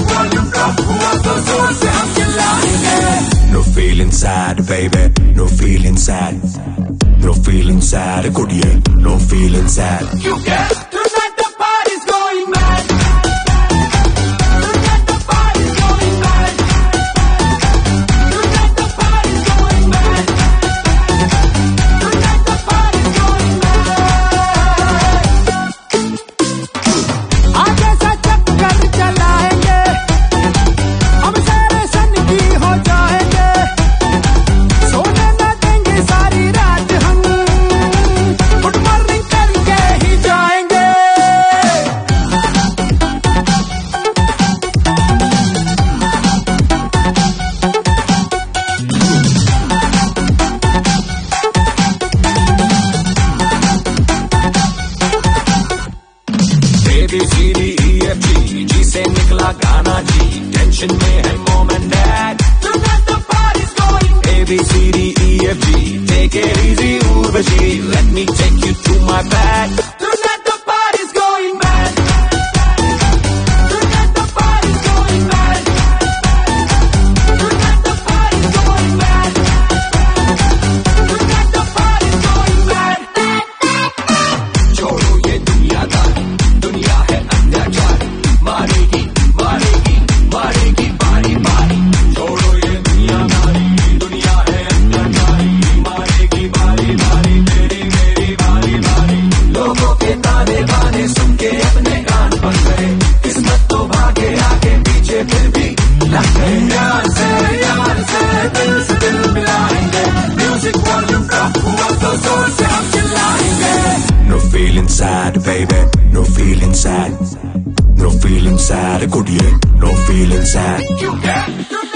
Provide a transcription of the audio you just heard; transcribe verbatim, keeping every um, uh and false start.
Volume top हुआ तो जोर से हम चिल्लाएंगे। No feeling sad, baby, no feeling sad, no feeling sad, कुड़िए, no feeling sad. You get tonight the party's going mad. Tonight the party's going mad. Tonight the party's going mad. Tonight the party's going mad. आगे से चक्कर चलाएंगे, हम सारे सन की हो जाएंगे, सोने न देंगे सारी रात हम, गुड मॉर्निंग करके ही जाएंगे। A B C D E F G, G से निकला गाना जी, टेंशन में है mom and dad. Tonight the party's going mad. A B C D E F G, take it easy, Urvashi, let me take you to my bag. Tonight the party's going mad. Tonight the party's going mad. Tonight the party's going mad. Tonight the party's going mad. छोड़ो ये दुनियादारी, दुनिया है अन्याचारी, मारेगी मारेगी मारेगी बारी बारी. छोड़ो ये दुनियादारी, दुनिया है अन्याचारी, मारेगी बारी बारी, तेरी मेरी बारी बारी. लोगों के ताने बाने सुन के अपने कान बंद गए, किस्मत तो भागे आगे पीछे फिर भी लग गए. यार से यार से दिल से दिल मिलाएंगे, म्यूजिक वॉल्यूम टॉप हुआ तो जोर से हम चिल्लाएंगे. No feeling sad, baby, no feeling sad, no feeling sad, कुड़िए, no feeling sad. You get